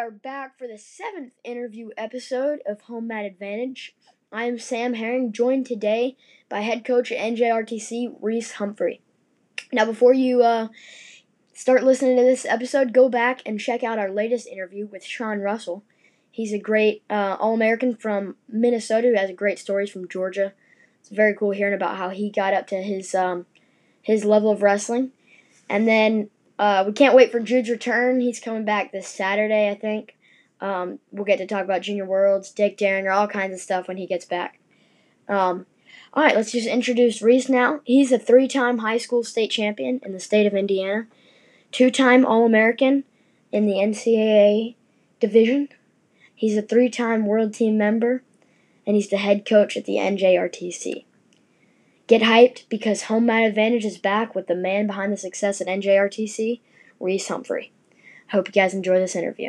are back for the 7th interview episode of Home Mat Advantage. I am Sam Herring, joined today by head coach at NJRTC, Reese Humphrey. Now, before you start listening to this episode, go back and check out our latest interview with Sean Russell. He's a great All-American from Minnesota who has great stories from Georgia. It's very cool hearing about how he got up to his level of wrestling. And then we can't wait for Jude's return. He's coming back this Saturday, I think. We'll get to talk about Junior Worlds, Dick Derringer, all kinds of stuff when he gets back. All right, let's just introduce Reese now. He's a 3-time high school state champion in the state of Indiana, 2-time All-American in the NCAA division. He's a 3-time World Team member, and he's the head coach at the NJRTC. Get hyped because Home Mat Advantage is back with the man behind the success at NJRTC, Reese Humphrey. Hope you guys enjoy this interview.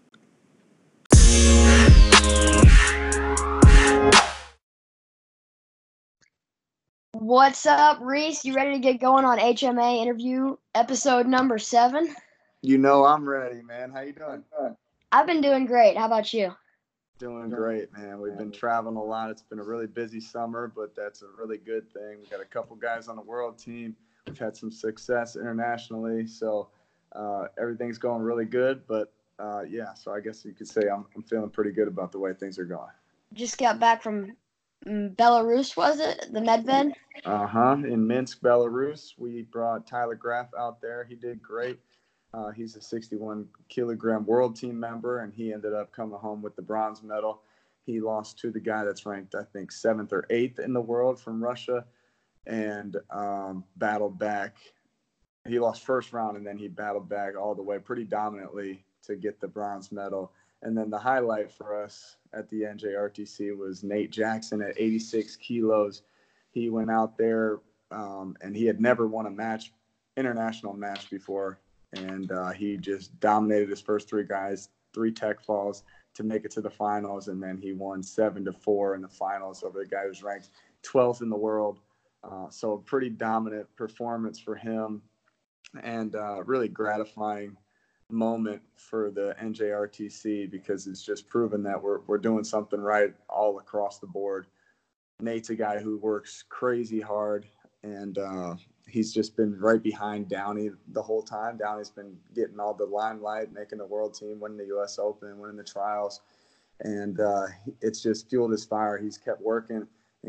What's up, Reese? You ready to get going on HMA interview episode number 7? You know I'm ready, man. How you doing? I've been doing great. How about you? Doing great, man. We've been traveling a lot. It's been a really busy summer, but that's a really good thing. We got a couple guys on the world team. We've had some success internationally, so everything's going really good. But so I guess you could say I'm feeling pretty good about the way things are going. Just got back from Belarus, was it? The Medved? In Minsk, Belarus. We brought Tyler Graff out there. He did great. He's a 61-kilogram world team member, and he ended up coming home with the bronze medal. He lost to the guy that's ranked, I think, 7th or 8th in the world from Russia, and battled back. He lost first round, and then he battled back all the way pretty dominantly to get the bronze medal. And then the highlight for us at the NJRTC was Nate Jackson at 86 kilos. He went out there, and he had never won a international match before. And he just dominated his first 3 guys, 3 tech falls to make it to the finals. And then he won 7-4 in the finals over the guy who's ranked 12th in the world. So a pretty dominant performance for him, and really gratifying moment for the NJRTC because it's just proven that we're doing something right all across the board. Nate's a guy who works crazy hard, and he's just been right behind Downey the whole time. Downey's been getting all the limelight, making the world team, winning the U.S. Open, winning the trials. And it's just fueled his fire. He's kept working,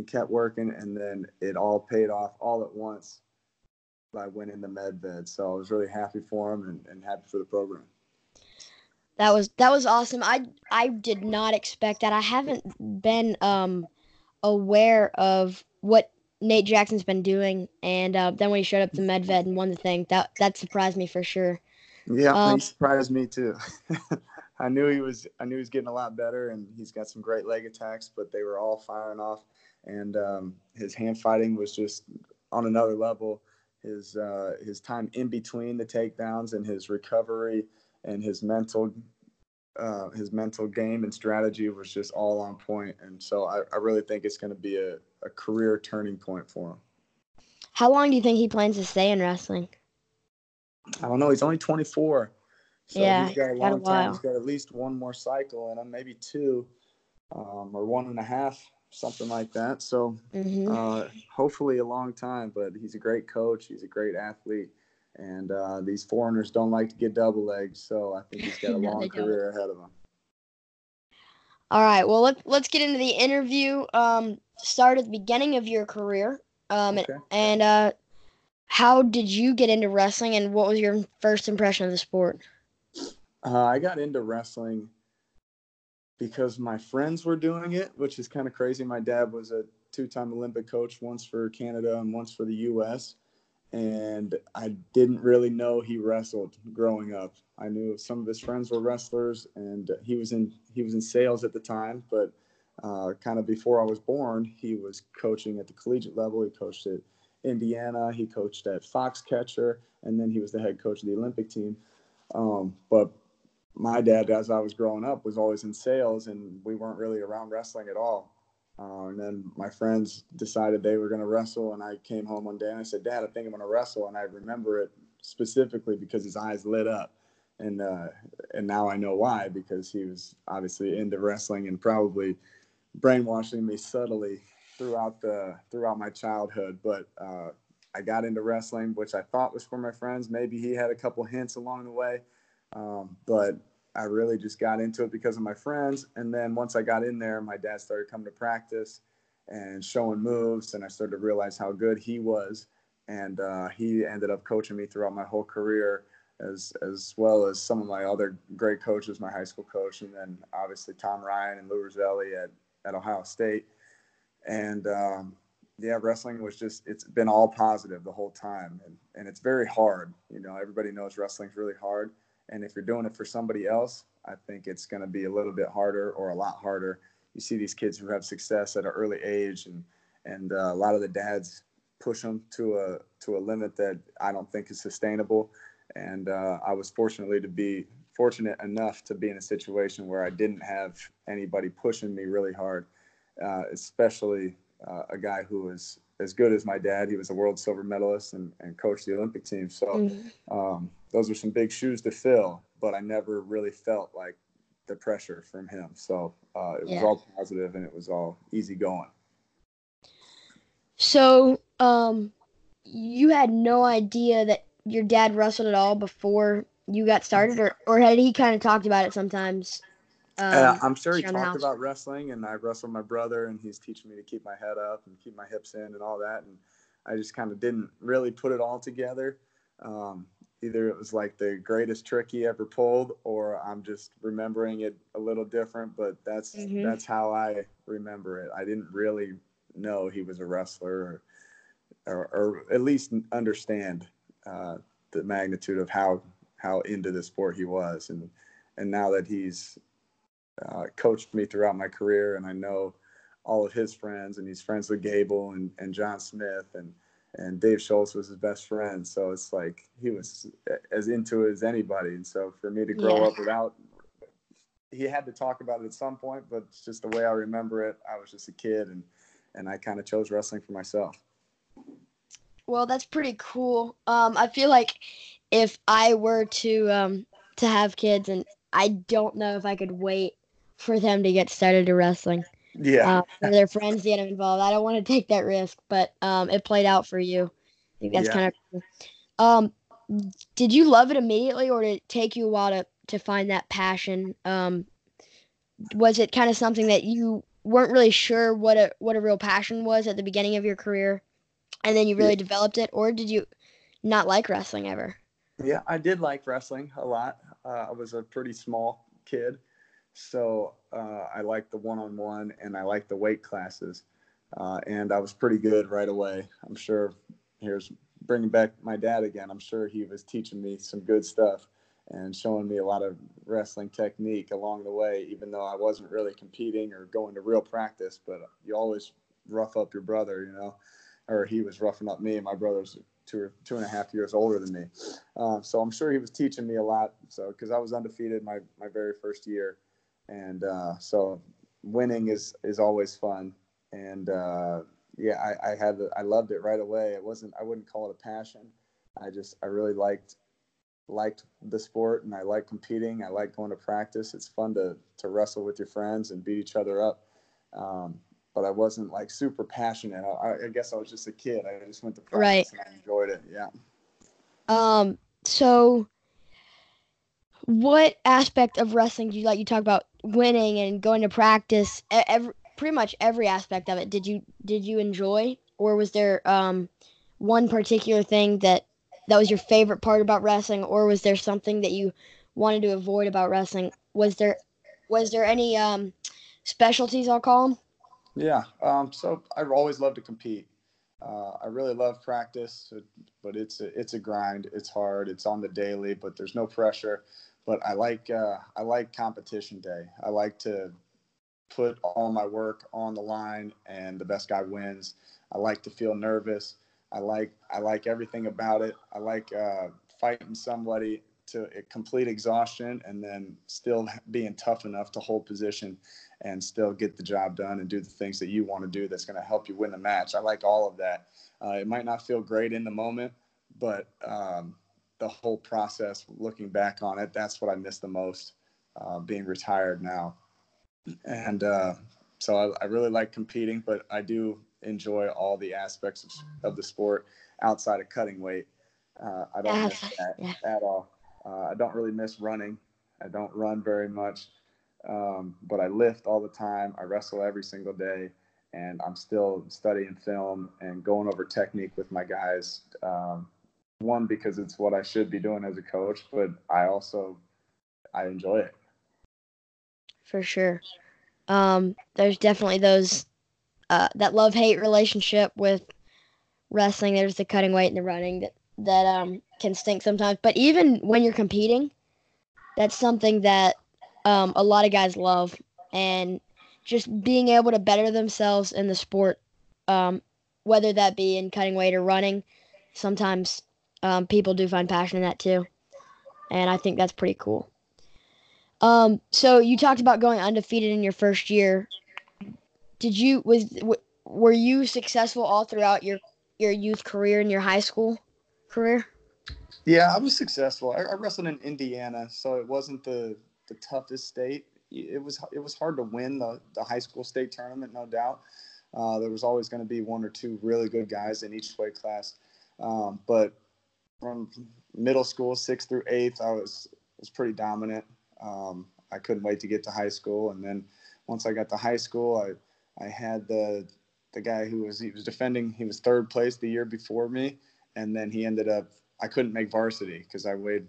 and then it all paid off all at once by winning the Medved. So I was really happy for him and happy for the program. That was awesome. I did not expect that. I haven't been aware of what Nate Jackson's been doing, and then when he showed up to Medved and won the thing, that surprised me for sure. Yeah, he surprised me too. I knew he was getting a lot better, and he's got some great leg attacks, but they were all firing off, and his hand fighting was just on another level. His time in between the takedowns and his recovery and his mental game and strategy was just all on point. And so I really think it's going to be a career turning point for him. How long do you think he plans to stay in wrestling? I don't know. He's only 24. So yeah, he's got a long time. He's got at least one more cycle in him, maybe 2 or 1.5, something like that. So hopefully a long time, but he's a great coach. He's a great athlete. And these foreigners don't like to get double legs, so I think he's got a long career ahead of him. All right, well, let's get into the interview. Start at the beginning of your career. Okay. And how did you get into wrestling, and what was your first impression of the sport? I got into wrestling because my friends were doing it, which is kind of crazy. My dad was a 2-time Olympic coach, once for Canada and once for the U.S., and I didn't really know he wrestled growing up. I knew some of his friends were wrestlers, and he was in sales at the time, but kind of before I was born, he was coaching at the collegiate level. He coached at Indiana, he coached at Foxcatcher, and then he was the head coach of the Olympic team. But my dad, as I was growing up, was always in sales, and we weren't really around wrestling at all. And then my friends decided they were going to wrestle, and I came home one day and I said, "Dad, I think I'm going to wrestle." And I remember it specifically because his eyes lit up. and now I know why, because he was obviously into wrestling and probably brainwashing me subtly throughout my childhood. But I got into wrestling, which I thought was for my friends. Maybe he had a couple hints along the way, but I really just got into it because of my friends. And then once I got in there, my dad started coming to practice and showing moves, and I started to realize how good he was. And he ended up coaching me throughout my whole career, as well as some of my other great coaches, my high school coach, and then obviously Tom Ryan and Lou Roselli at Ohio State. And yeah, wrestling was just, it's been all positive the whole time. And it's very hard. You know, everybody knows wrestling's really hard. And if you're doing it for somebody else, I think it's going to be a little bit harder, or a lot harder. You see these kids who have success at an early age, and a lot of the dads push them to a limit that I don't think is sustainable. And I was fortunate enough to be in a situation where I didn't have anybody pushing me really hard, especially a guy who was as good as my dad. He was a world silver medalist and coached the Olympic team. So those are some big shoes to fill, but I never really felt like the pressure from him. So it was all positive, and it was all easy going. So, you had no idea that your dad wrestled at all before you got started, or had he kind of talked about it sometimes? I'm sure he Around the talked house. about wrestling, and I wrestled my brother, and he's teaching me to keep my head up and keep my hips in and all that. And I just kind of didn't really put it all together. Um, Either it was like the greatest trick he ever pulled, or I'm just remembering it a little different. But Mm-hmm. that's how I remember it. I didn't really know he was a wrestler, or at least understand uh, the magnitude of how into the sport he was. And now that he's coached me throughout my career, and I know all of his friends, and he's friends with Gable and John Smith, and Dave Schultz was his best friend. So it's like he was as into it as anybody. And so for me to grow Yeah. up without, he had to talk about it at some point, but it's just the way I remember it. I was just a kid, and I kind of chose wrestling for myself. Well, that's pretty cool. I feel like if I were to have kids, and I don't know if I could wait for them to get started to wrestling, Yeah. for their friends to get involved. I don't want to take that risk, but it played out for you. I think that's Yeah. kind of cool. Um, did you love it immediately, or did it take you a while to find that passion? Was it kind of something that you weren't really sure what a real passion was at the beginning of your career, and then you Yeah. really developed it, or did you not like wrestling ever? Yeah, I did like wrestling a lot. I was a pretty small kid, so I liked the one-on-one, and I liked the weight classes, and I was pretty good right away. I'm sure, here's bringing back my dad again. I'm sure he was teaching me some good stuff and showing me a lot of wrestling technique along the way, even though I wasn't really competing or going to real practice. But you always rough up your brother, or he was roughing up me. My brother's 2.5 years older than me. So I'm sure he was teaching me a lot. So, because I was undefeated my very first year, and so winning is always fun. And yeah, I loved it right away. I wouldn't call it a passion. I really liked the sport, and I like competing. I like going to practice. It's fun to wrestle with your friends and beat each other up. Um, but I wasn't like super passionate. I guess I was just a kid. I just went to Right. practice and I enjoyed it. Yeah. So what aspect of wrestling do you like? You talk about winning and going to practice. Pretty much every aspect of it. Did you enjoy, or was there one particular thing that was your favorite part about wrestling, or was there something that you wanted to avoid about wrestling? Was there any specialties, I'll call them? Yeah. So I always love to compete. I really love practice, but it's a grind. It's hard. It's on the daily, but there's no pressure. But I like competition day. I like to put all my work on the line, and the best guy wins. I like to feel nervous. I like everything about it. I like fighting somebody to a complete exhaustion, and then still being tough enough to hold position and still get the job done and do the things that you want to do that's going to help you win the match. I like all of that. It might not feel great in the moment, but the whole process, looking back on it, that's what I miss the most, being retired now. And so I really like competing, but I do enjoy all the aspects of the sport outside of cutting weight. I don't miss that at all. I don't really miss running. I don't run very much, but I lift all the time. I wrestle every single day, and I'm still studying film and going over technique with my guys. One, because it's what I should be doing as a coach, but I enjoy it. For sure. There's definitely those that love-hate relationship with wrestling. There's the cutting weight and the running that can stink sometimes. But even when you're competing, that's something that a lot of guys love, and just being able to better themselves in the sport, whether that be in cutting weight or running. Sometimes people do find passion in that too, and I think that's pretty cool. So you talked about going undefeated in your first year. Were you successful all throughout your youth career and your high school career? Yeah, I was successful. I wrestled in Indiana, so it wasn't the toughest state. It was hard to win the high school state tournament, no doubt. There was always going to be one or two really good guys in each weight class. But from middle school, 6th through 8th, I was pretty dominant. I couldn't wait to get to high school, and then once I got to high school, I had the guy he was defending. He was 3rd place the year before me, and then he ended up. I couldn't make varsity because I weighed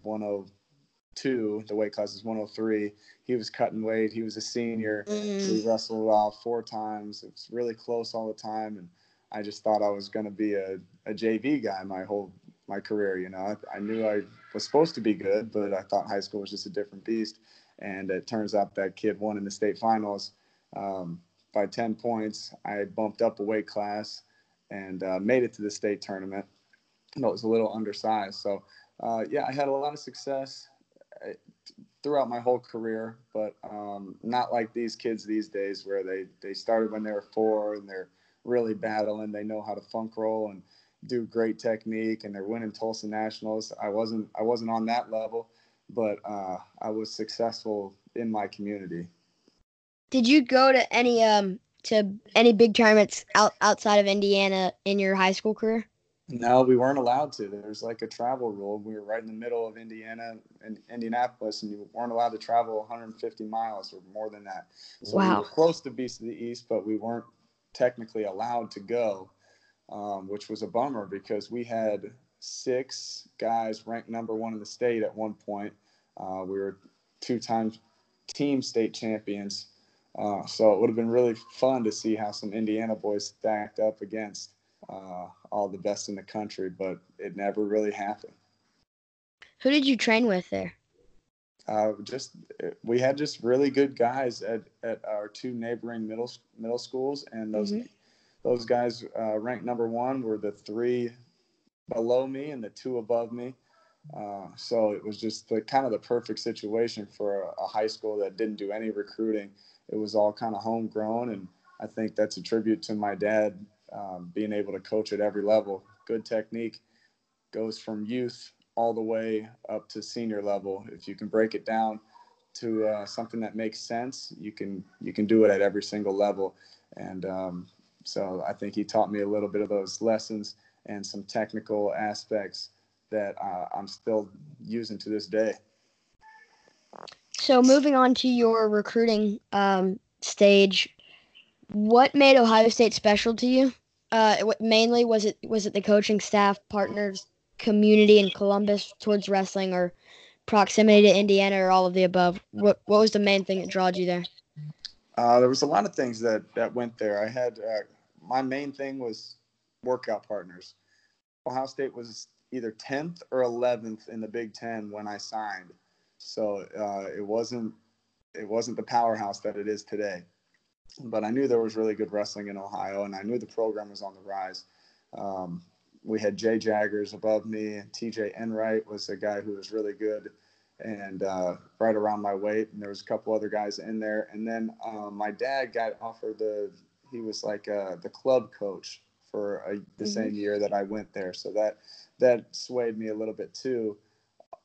102. The weight class is 103. He was cutting weight. He was a senior. We wrestled 4 times. It was really close all the time, and I just thought I was going to be a JV guy my career. You know, I knew I was supposed to be good, but I thought high school was just a different beast. And it turns out that kid won in the state finals by 10 points. I bumped up a weight class and made it to the state tournament. I was a little undersized. So, yeah, I had a lot of success throughout my whole career, but not like these kids these days where they started when they were 4 and they're really battling. They know how to funk roll and do great technique, and they're winning Tulsa Nationals. I wasn't on that level, but I was successful in my community. Did you go to any big tournaments outside of Indiana in your high school career? No, we weren't allowed to. There's like a travel rule. We were right in the middle of Indiana and Indianapolis, and you weren't allowed to travel 150 miles or more than that. So we were close to Beast of the East, but we weren't technically allowed to go, which was a bummer because we had 6 guys ranked number 1 in the state at one point. We were 2-time team state champions. So it would have been really fun to see how some Indiana boys stacked up against all the best in the country, but it never really happened. Who did you train with there? We had just really good guys at our 2 neighboring middle schools, and those guys ranked number 1 were the 3 below me and the 2 above me. So it was just kind of the perfect situation for a high school that didn't do any recruiting. It was all kind of homegrown, and I think that's a tribute to my dad being able to coach at every level. Good technique goes from youth all the way up to senior level. If you can break it down to something that makes sense, you can do it at every single level. And so I think he taught me a little bit of those lessons and some technical aspects that I'm still using to this day. So moving on to your recruiting stage, what made Ohio State special to you? Mainly was it the coaching staff, partners, community in Columbus towards wrestling, or proximity to Indiana, or all of the above? What was the main thing that drawed you there? There was a lot of things that went there. I had my main thing was workout partners. Ohio State was either 10th or 11th in the Big Ten when I signed, so it wasn't the powerhouse that it is today. But I knew there was really good wrestling in Ohio, and I knew the program was on the rise. We had Jay Jaggers above me, and TJ Enright was a guy who was really good and right around my weight. And there was a couple other guys in there. And then my dad got offered he was like the club coach for the same year that I went there. So that swayed me a little bit too.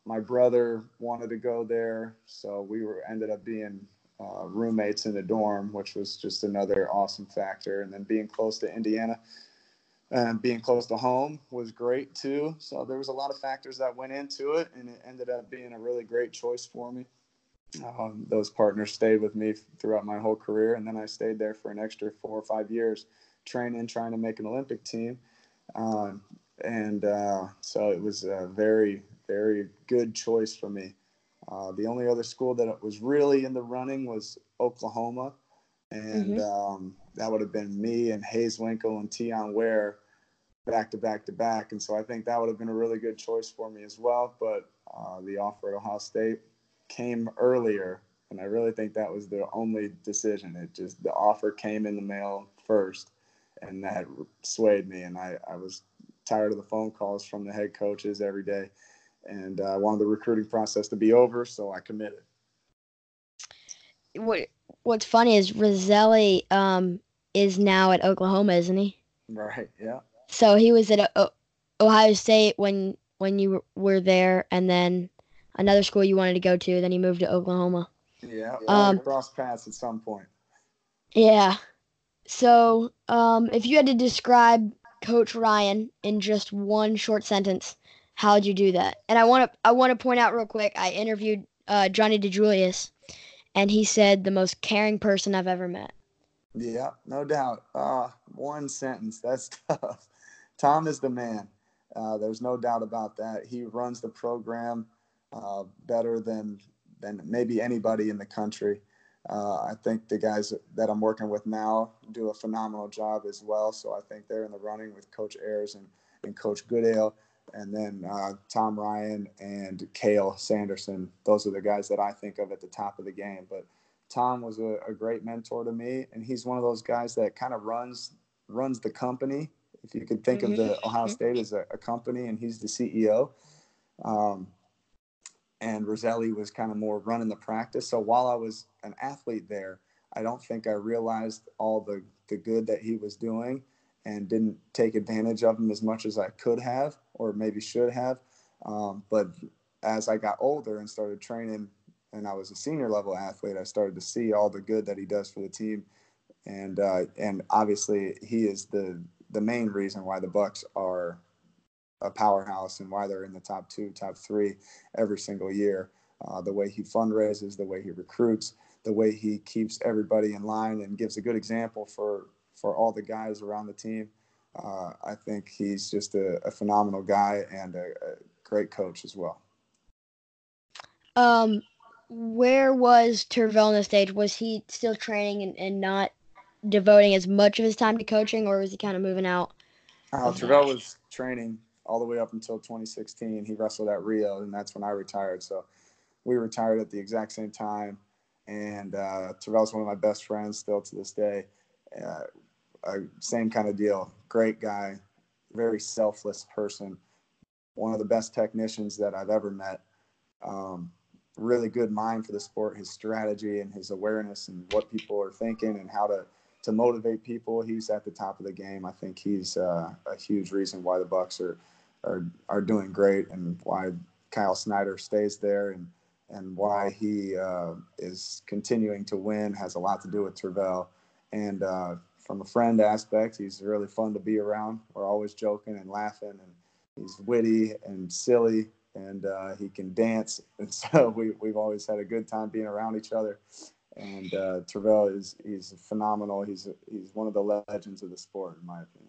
my brother wanted to go there, so we ended up being roommates in the dorm, which was just another awesome factor. And then being close to Indiana and being close to home was great too. So there was a lot of factors that went into it, and it ended up being a really great choice for me. Those partners stayed with me throughout my whole career, and then I stayed there for an extra 4 or 5 years, training, trying to make an Olympic team. Um, and so it was a very, very good choice for me. The only other school that was really in the running was Oklahoma, and that would have been me and Hayes Winkle and Tion Ware back to back to back. And so I think that would have been a really good choice for me as well. But the offer at Ohio State came earlier, and I really think that was the only decision. It just, the offer came in the mail first, and that swayed me. And I was tired of the phone calls from the head coaches every day, and I wanted the recruiting process to be over, so I committed. What's funny is Roselli is now at Oklahoma, isn't he? Right. Yeah. So he was at Ohio State when you were there, and then another school you wanted to go to. Then he moved to Oklahoma. Yeah. We crossed paths at some point. Yeah. So if you had to describe Coach Ryan in just one short sentence, how would you do that? And I want to point out real quick. I interviewed Johnny DeJulius, and he said the most caring person I've ever met. Yeah, no doubt. One sentence, that's tough. Tom is the man. There's no doubt about that. He runs the program better than maybe anybody in the country. I think the guys that I'm working with now do a phenomenal job as well. So I think they're in the running with Coach Ayers and Coach Goodale. And then Tom Ryan and Cale Sanderson. Those are the guys that I think of at the top of the game. But Tom was a great mentor to me, and he's one of those guys that kind of runs the company. If you could think of the Ohio State as a company, and he's the CEO. And Roselli was kind of more running the practice. So while I was an athlete there, I don't think I realized all the good that he was doing, and didn't take advantage of him as much as I could have or maybe should have. But as I got older and started training, and I was a senior level athlete, I started to see all the good that he does for the team. And obviously he is the main reason why the Bucks are a powerhouse and why they're in the top 2, top 3 every single year. The way he fundraises, the way he recruits, the way he keeps everybody in line and gives a good example for all the guys around the team. I think he's just a phenomenal guy and a great coach as well. Where was Tervel in the stage? Was he still training and not devoting as much of his time to coaching, or was he kind of moving out? Tervel was training all the way up until 2016. He wrestled at Rio, and that's when I retired. So we retired at the exact same time. And Tervel's one of my best friends still to this day. Same kind of deal. Great guy, very selfless person, one of the best technicians that I've ever met. Really good mind for the sport, his strategy and his awareness and what people are thinking and how to motivate people. He's at the top of the game. I think he's a huge reason why the Bucks are doing great, and why Kyle Snyder stays there, and why he is continuing to win has a lot to do with Tervel. And from a friend aspect, he's really fun to be around. We're always joking and laughing, and he's witty and silly, and he can dance. And so we've always had a good time being around each other. And Tervel he's phenomenal. He's one of the legends of the sport, in my opinion.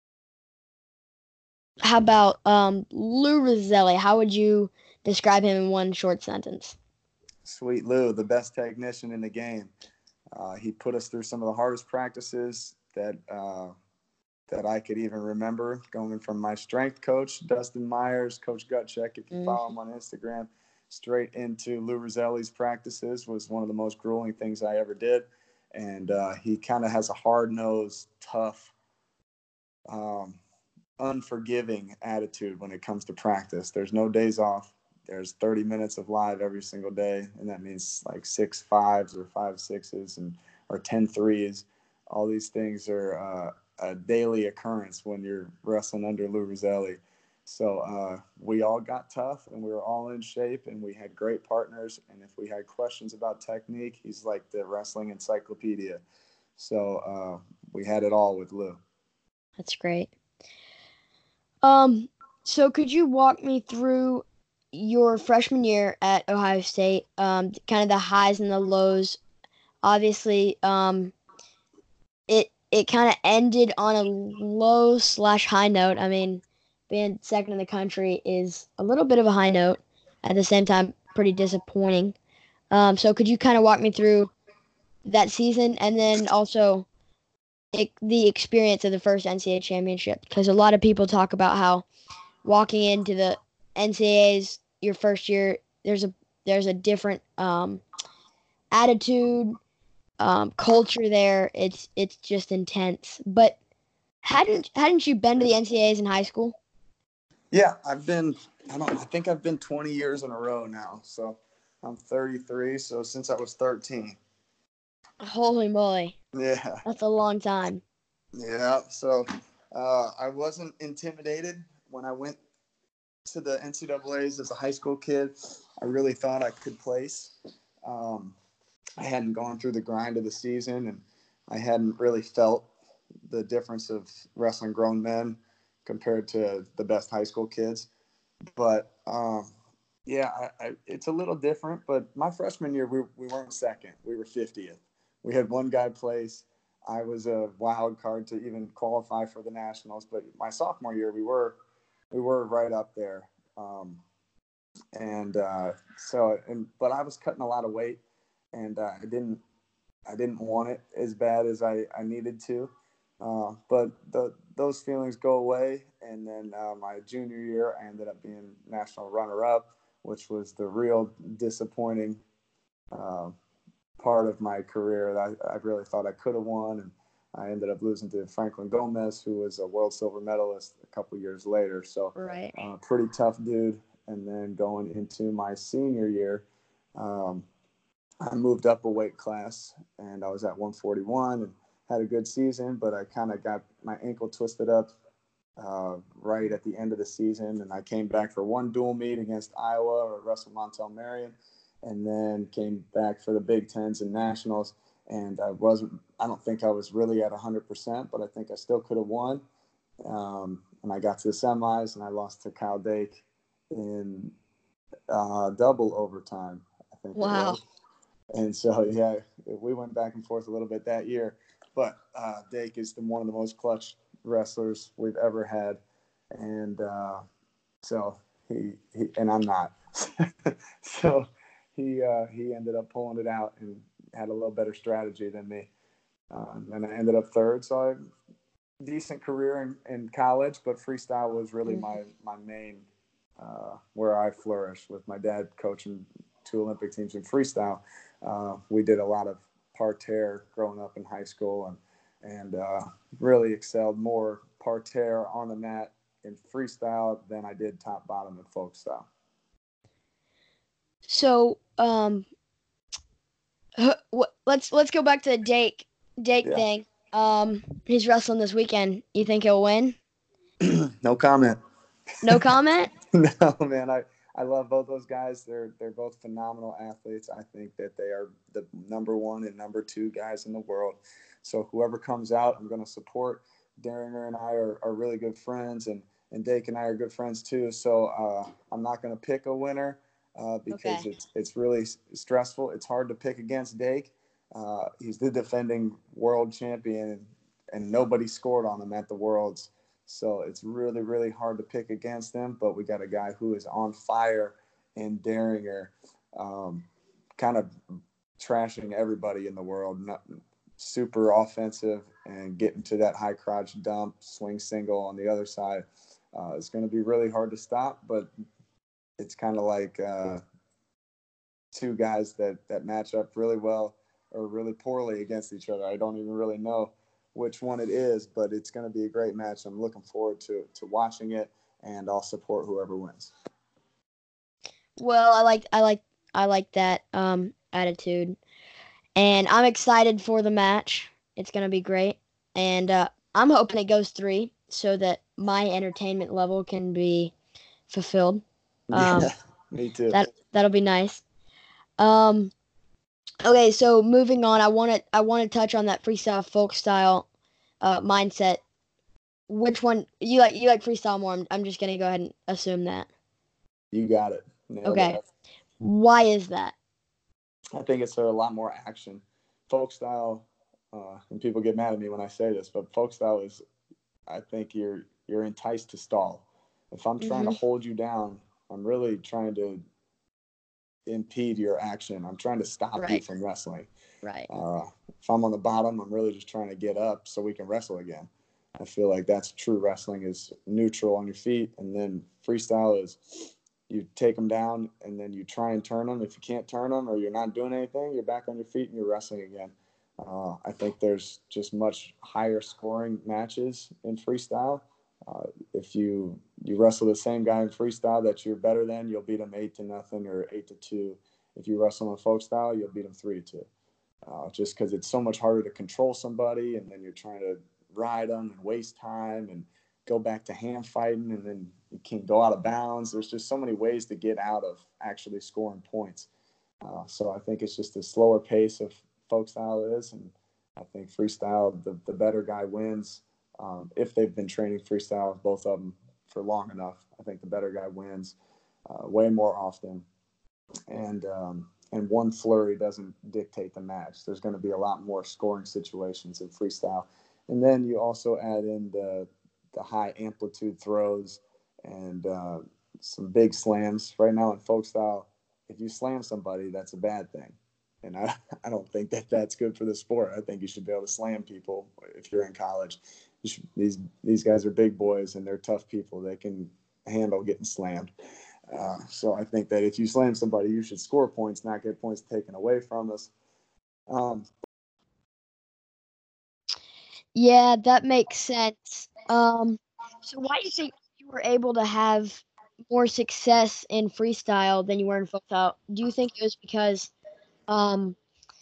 How about Lou Roselli? How would you describe him in one short sentence? Sweet Lou, the best technician in the game. He put us through some of the hardest practices that I could even remember, going from my strength coach, Dustin Myers, Coach Gutcheck, if you follow him on Instagram, straight into Lou Roselli's practices was one of the most grueling things I ever did. And he kind of has a hard-nosed, tough, unforgiving attitude when it comes to practice. There's no days off. There's 30 minutes of live every single day, and that means like 6 5s or 5 6s or 10 3s. All these things are a daily occurrence when you're wrestling under Lou Roselli. So we all got tough, and we were all in shape, and we had great partners. And if we had questions about technique, he's like the wrestling encyclopedia. So we had it all with Lou. That's great. So could you walk me through your freshman year at Ohio State? Kind of the highs and the lows. Obviously, it kind of ended on a low slash high note. I mean, being second in the country is a little bit of a high note. At the same time, pretty disappointing. So could you kind of walk me through that season and then also the experience of the first NCAA championship? Because a lot of people talk about how walking into the NCAAs your first year, there's a different attitude, culture there. It's just intense. But hadn't you been to the NCAAs in high school? Yeah, I've been. I think I've been 20 years in a row now. So I'm 33. So since I was 13. Holy moly, Yeah. that's a long time. Yeah. So I wasn't intimidated when I went to the NCAAs as a high school kid. I really thought I could place. Um, I hadn't gone through the grind of the season, and I hadn't really felt the difference of wrestling grown men compared to the best high school kids. But yeah, it's a little different. But my freshman year, we weren't second. We were 50th. We had one guy place. I was a wild card to even qualify for the nationals. But my sophomore year, we were right up there. But I was cutting a lot of weight, and I didn't want it as bad as I needed to. But those feelings go away. And then my junior year, I ended up being national runner-up, which was the real disappointing uh, part of my career. I really thought I could have won, and I ended up losing to Franklin Gomez, who was a world silver medalist a couple years later. So Right. pretty tough dude. And then going into my senior year, um, I moved up a weight class, and I was at 141 and had a good season, but I kind of got my ankle twisted up right at the end of the season, and I came back for one dual meet against Iowa or Russell Montel Marion, and then came back for the Big Tens and Nationals. And I don't think I was really at 100%, but I think I still could have won. And I got to the semis, and I lost to Kyle Dake in double overtime, I think it Wow. was. And so, yeah, we went back and forth a little bit that year. But Dake is one of the most clutch wrestlers we've ever had. And so he and I'm not. So he ended up pulling it out and had a little better strategy than me. And I ended up third. So I had a decent career in college, but freestyle was really my main where I flourished with my dad coaching two Olympic teams in freestyle. We did a lot of parterre growing up in high school, and really excelled more parterre on the mat in freestyle than I did top bottom in folk style. So let's go back to the Dake Yeah. thing. He's wrestling this weekend. You think he'll win? No comment. No comment. No, man. I love both those guys. They're both phenomenal athletes. I think that they are the number one and number two guys in the world. So whoever comes out, I'm going to support. Daringer and I are really good friends, and Dake and I are good friends too. So I'm not going to pick a winner because Okay. it's really stressful. It's hard to pick against Dake. He's the defending world champion, and nobody scored on him at the Worlds. So it's really, really hard to pick against him. But we got a guy who is on fire in Daringer, kind of trashing everybody in the world. Not, super offensive and getting to that high crotch dump, swing single on the other side. It's going to be really hard to stop, but it's kind of like two guys that match up really well or really poorly against each other. I don't even really know which one it is, but it's going to be a great match. I'm looking forward to watching it, and I'll support whoever wins. Well, I like that attitude, and I'm excited for the match. It's gonna be great, and I'm hoping it goes 3 so that my entertainment level can be fulfilled. Yeah, me too. That'll be nice. Um, okay, so moving on, I want to touch on that freestyle folk style mindset. Which one you like? You like freestyle more? I'm just gonna go ahead and assume that. You got it. Nailed Okay, it. why is that? I think it's a lot more action. Folk style, and people get mad at me when I say this, but folk style is, I think you're enticed to stall. If I'm trying to Hmm. hold you down, I'm really trying to impede your action. I'm trying to stop you Right, from wrestling. right. If I'm on the bottom, I'm really just trying to get up so we can wrestle again. I feel like that's true wrestling is neutral on your feet, and then freestyle is you take them down and then you try and turn them. If you can't turn them or you're not doing anything, you're back on your feet and you're wrestling again. I think there's just much higher scoring matches in freestyle. If you wrestle the same guy in freestyle that you're better than, you'll beat him 8-0 or 8-2. If you wrestle in folk style, you'll beat him 3-2. Just because it's so much harder to control somebody, and then you're trying to ride them and waste time and go back to hand fighting, and then you can go out of bounds. There's just so many ways to get out of actually scoring points. So I think it's just a slower pace of folk style is, and I think freestyle, the better guy wins. If they've been training freestyle, both of them, for long enough, I think the better guy wins way more often. And one flurry doesn't dictate the match. There's going to be a lot more scoring situations in freestyle, and then you also add in the high amplitude throws and some big slams. Right now in folk style, if you slam somebody, that's a bad thing, and I don't think that that's good for the sport. I think you should be able to slam people if you're in college. These guys are big boys and they're tough people. They can handle getting slammed. So I think that if you slam somebody, you should score points, not get points taken away from us. Um, Yeah, that makes sense. So why do you think you were able to have more success in freestyle than you were in folk style? Do you think it was because um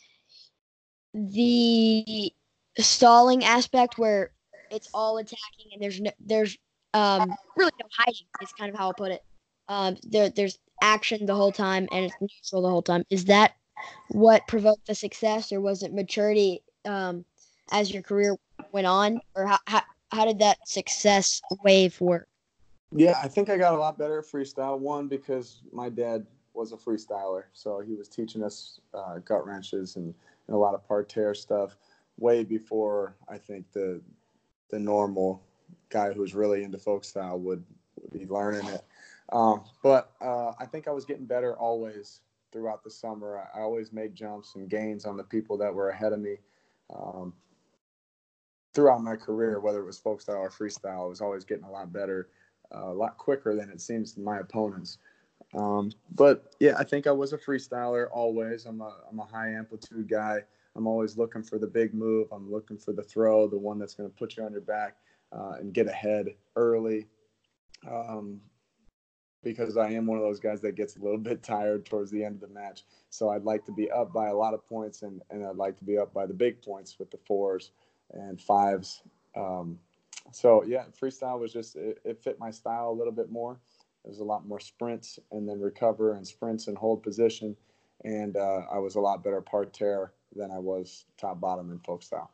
the stalling aspect where it's all attacking and there's really no hiding is kind of how I'll put it. There's action the whole time and it's neutral the whole time. Is that what provoked the success, or was it maturity as your career went on, or how did that success wave work? yeah, I think I got a lot better at freestyle. One, because my dad was a freestyler, so he was teaching us gut wrenches and a lot of parterre stuff way before I think the normal guy who's really into folk style would be learning it. But I think I was getting better always throughout the summer. I always made jumps and gains on the people that were ahead of me. Um, Throughout my career, whether it was folk style or freestyle, I was always getting a lot better, a lot quicker than it seems to my opponents. But yeah, I think I was a freestyler always. I'm a high amplitude guy. I'm always looking for the big move. I'm looking for the throw, the one that's going to put you on your back and get ahead early. Um, because I am one of those guys that gets a little bit tired towards the end of the match. So I'd like to be up by a lot of points, and I'd like to be up by the big points with the fours and fives. Um, so yeah, freestyle was just it fit my style a little bit more. There's a lot more sprints and then recover and sprints and hold position, and I was a lot better parterre than I was top bottom in folk style.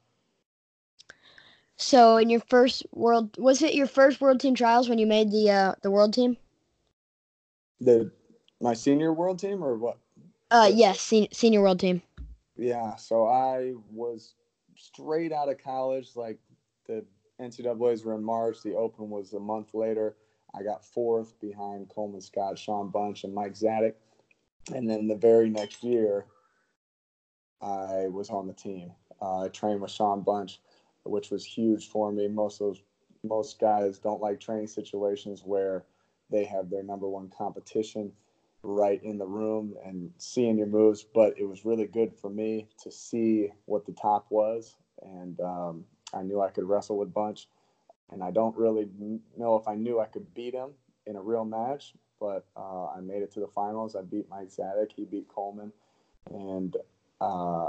So in your first world, was it your first world team trials when you made the world team? The My senior world team or what? Yes, senior world team. Yeah, so I was straight out of college. Like the NCAA's were in March, the Open was a month later. I got fourth behind Coleman Scott, Sean Bunch, and Mike Zadek. And then the very next year, I was on the team. I trained with Sean Bunch, which was huge for me. Most guys don't like training situations where they have their number one competition right in the room and seeing your moves. But it was really good for me to see what the top was, and I knew I could wrestle with Bunch. And I don't really know if I knew I could beat him in a real match, but I made it to the finals. I beat Mike Zadek. He beat Coleman, and a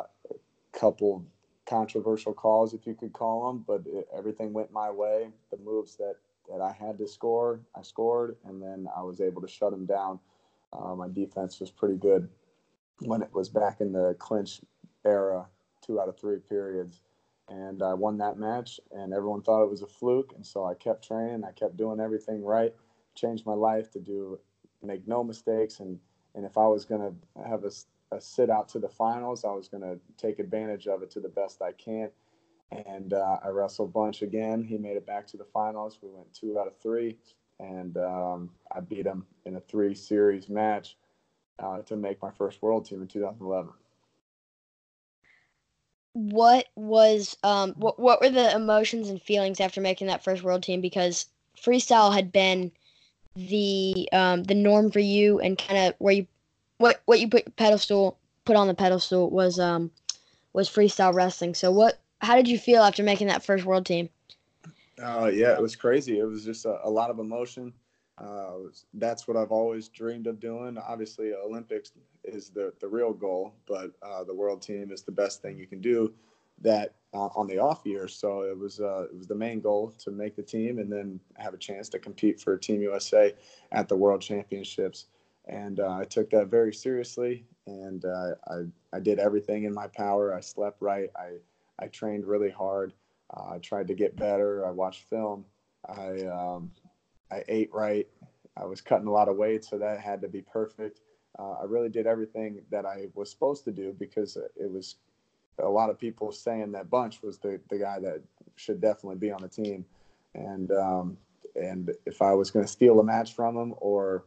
couple controversial calls, if you could call them, but everything went my way. The moves that that I had to score, I scored, and then I was able to shut them down. My defense was pretty good when it was back in the clinch era, 2 out of 3 periods. And I won that match, and everyone thought it was a fluke. And so I kept training, I kept doing everything right, changed my life to make no mistakes. And if I was going to have a sit out to the finals, I was going to take advantage of it to the best I can. And I wrestled Bunch again. He made it back to the finals. We went 2 out of 3, and I beat him in a 3-series match to make my first world team in 2011. What was what were the emotions and feelings after making that first world team? Because freestyle had been the norm for you, and kind of where you what you put on the pedestal was freestyle wrestling. So how did you feel after making that first world team? Yeah, it was crazy. It was just a lot of emotion. That's what I've always dreamed of doing. Obviously, Olympics is the real goal, but the world team is the best thing you can do that on the off year. So it was the main goal to make the team and then have a chance to compete for Team USA at the World Championships. And I took that very seriously, and I did everything in my power. I slept right. I trained really hard. I tried to get better. I watched film. I ate right. I was cutting a lot of weight, so that had to be perfect. I really did everything that I was supposed to do because it was a lot of people saying that Bunch was the guy that should definitely be on the team. And if I was going to steal a match from him or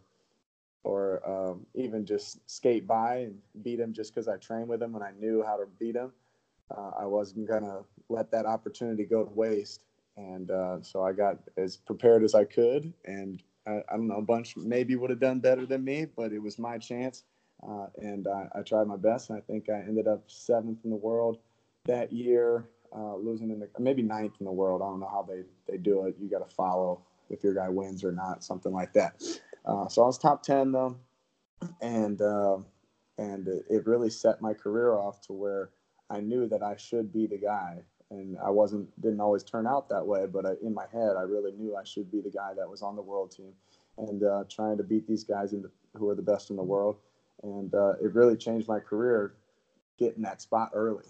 even just skate by and beat him just because I trained with him and I knew how to beat him, I wasn't going to let that opportunity go to waste. And so I got as prepared as I could. And I don't know, Bunch maybe would have done better than me, but it was my chance. And I tried my best. And I think I ended up 7th in the world that year, losing maybe 9th in the world. I don't know how they do it. You got to follow if your guy wins or not, something like that. So I was top 10 though. And it really set my career off to where I knew that I should be the guy. And I didn't always turn out that way, but in my head, I really knew I should be the guy that was on the world team and trying to beat these guys who are the best in the world. And it really changed my career getting that spot early.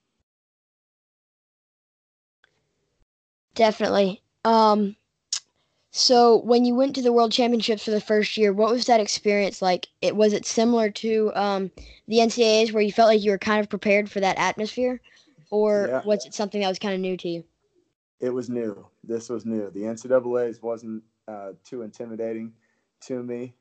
Definitely. So when you went to the World Championships for the first year, what was that experience like? Was it similar to the NCAAs where you felt like you were kind of prepared for that atmosphere, or Yeah, was it something that was kind of new to you? it was new. This was new. The NCAAs wasn't too intimidating to me.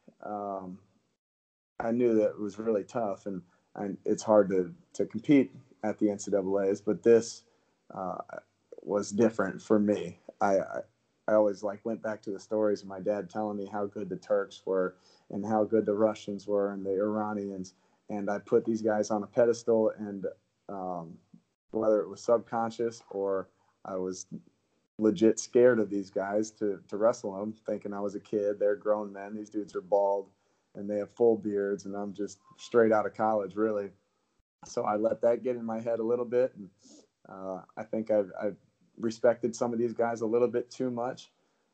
I knew that it was really tough, and it's hard to compete at the NCAA's, but this uh, was different for me. I always went back to the stories of my dad telling me how good the Turks were and how good the Russians were and the Iranians, and I put these guys on a pedestal, and whether it was subconscious or I was legit scared of these guys to wrestle them, thinking I was a kid. They're grown men. These dudes are bald and they have full beards, and I'm just straight out of college, really. So I let that get in my head a little bit, and I think I've respected some of these guys a little bit too much.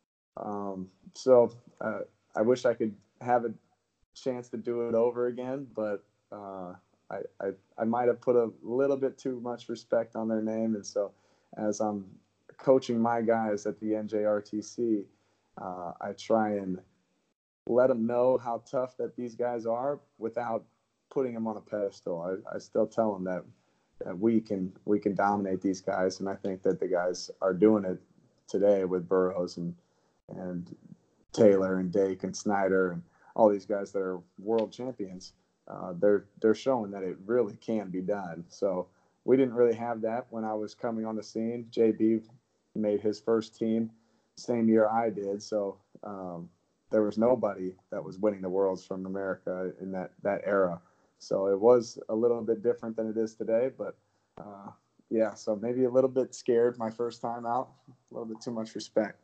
So I wish I could have a chance to do it over again, but I might have put a little bit too much respect on their name, and so as I'm coaching my guys at the NJRTC, I try and let them know how tough that these guys are without putting them on a pedestal. I still tell them that we can dominate these guys, and I think that the guys are doing it today with Burroughs and Taylor and Dake and Snyder and all these guys that are world champions. They're showing that it really can be done. So we didn't really have that when I was coming on the scene. JB made his first team same year I did, so there was nobody that was winning the worlds from America in that era. So it was a little bit different than it is today, but yeah, so maybe a little bit scared my first time out, a little bit too much respect.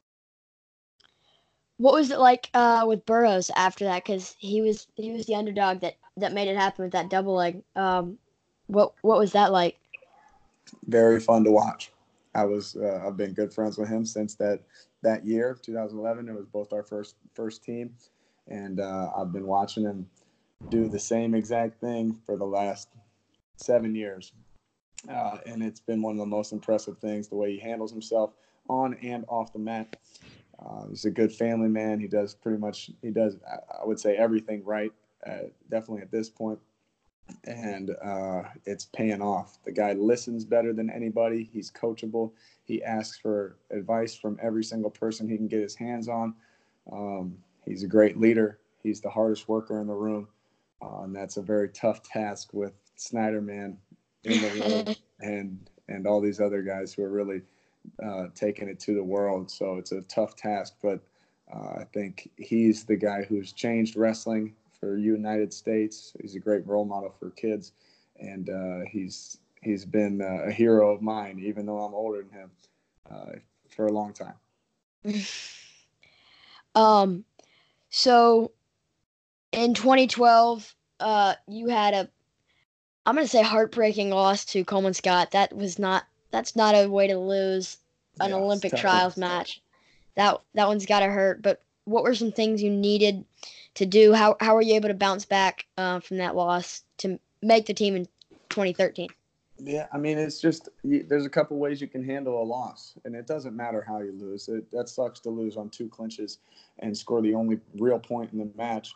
What was it like with Burroughs after that? Because he was the underdog that made it happen with that double leg. What was that like? Very fun to watch. I've been good friends with him since that that year, 2011. It was both our first team, and I've been watching him do the same exact thing for the last 7 years. And it's been one of the most impressive things, the way he handles himself on and off the mat. He's a good family man. He does, I would say, everything right, definitely at this point. And it's paying off. The guy listens better than anybody. He's coachable. He asks for advice from every single person he can get his hands on. He's a great leader. He's the hardest worker in the room. And that's a very tough task with Snyderman in the room and all these other guys who are really taking it to the world. So it's a tough task, but I think he's the guy who's changed wrestling for United States. He's a great role model for kids, and he's been a hero of mine, even though I'm older than him, for a long time. So in 2012, you had I'm going to say heartbreaking loss to Coleman Scott. That's not a way to lose an Olympic trials match. That one's got to hurt. But what were some things you needed to do? How were you able to bounce back from that loss to make the team in 2013? Yeah, I mean, it's just there's a couple ways you can handle a loss, and it doesn't matter how you lose. That sucks to lose on 2 clinches and score the only real point in the match.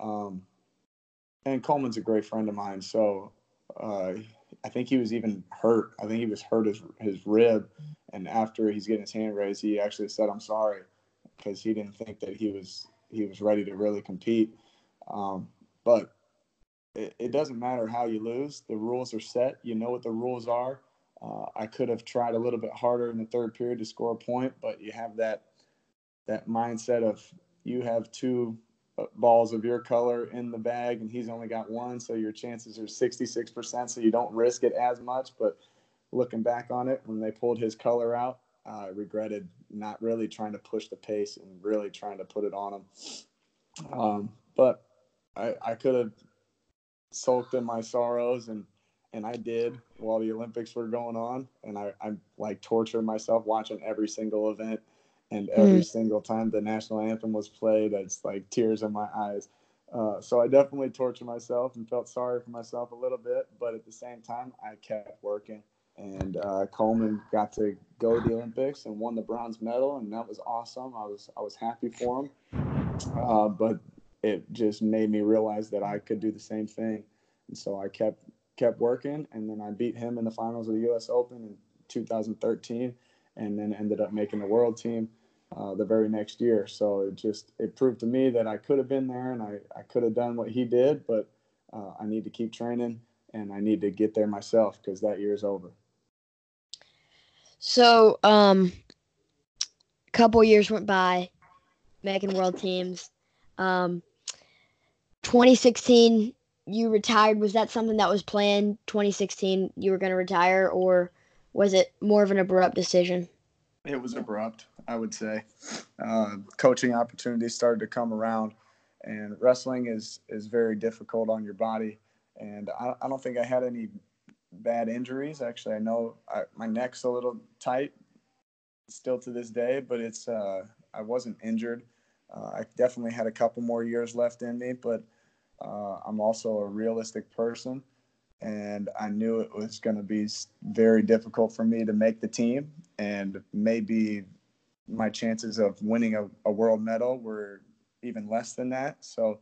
And Coleman's a great friend of mine, so I think he was even hurt. I think he was hurt his rib, and after he's getting his hand raised, he actually said, "I'm sorry," because he didn't think that he was ready to really compete. But it doesn't matter how you lose. The rules are set. You know what the rules are. I could have tried a little bit harder in the third period to score a point, but you have that mindset of you have 2 balls of your color in the bag and he's only got 1, so your chances are 66%, so you don't risk it as much. But looking back on it, when they pulled his color out, I regretted not really trying to push the pace and really trying to put it on him. But I could have sulked in my sorrows, and I did while the Olympics were going on, and I like tortured myself watching every single event. And every single time the national anthem was played, it's like tears in my eyes. So I definitely tortured myself and felt sorry for myself a little bit. But at the same time, I kept working. And Coleman got to go to the Olympics and won the bronze medal, and that was awesome. I was happy for him. But it just made me realize that I could do the same thing. And so I kept working, and then I beat him in the finals of the U.S. Open in 2013, and then ended up making the world team the very next year. So it proved to me that I could have been there, and I could have done what he did, but I need to keep training, and I need to get there myself because that year's over. So, a couple years went by, making world teams. 2016, you retired. Was that something that was planned? 2016, you were going to retire, or was it more of an abrupt decision? It was abrupt, I would say. Coaching opportunities started to come around, and wrestling is very difficult on your body. And I don't think I had any bad injuries. Actually, I know my neck's a little tight still to this day, but I wasn't injured. I definitely had a couple more years left in me, but I'm also a realistic person, and I knew it was going to be very difficult for me to make the team, and maybe my chances of winning a world medal were even less than that. So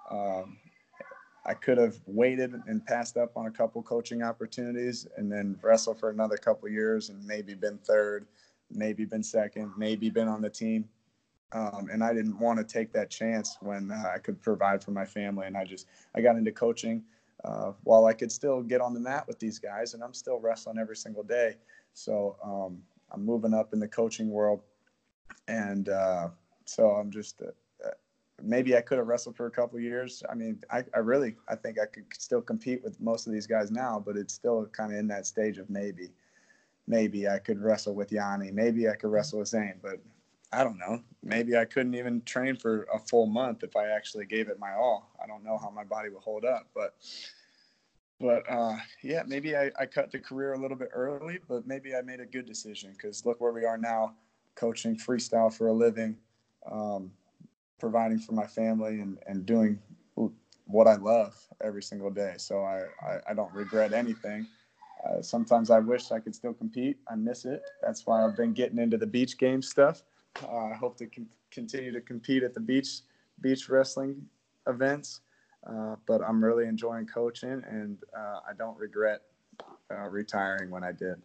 I could have waited and passed up on a couple coaching opportunities and then wrestled for another couple years and maybe been third, maybe been second, maybe been on the team. And I didn't want to take that chance when I could provide for my family. And I got into coaching while I could still get on the mat with these guys, and I'm still wrestling every single day. So I'm moving up in the coaching world. And so I'm just maybe I could have wrestled for a couple of years. I mean, I think I could still compete with most of these guys now, but it's still kind of in that stage of maybe I could wrestle with Yanni. Maybe I could wrestle with Zane, but I don't know. Maybe I couldn't even train for a full month if I actually gave it my all. I don't know how my body will hold up, but yeah, maybe I cut the career a little bit early, but maybe I made a good decision because look where we are now. coaching freestyle for a living, providing for my family, and doing what I love every single day. So I don't regret anything. Sometimes I wish I could still compete. I miss it. That's why I've been getting into the beach game stuff. I hope to continue to compete at the beach wrestling events. But I'm really enjoying coaching, and I don't regret retiring when I did.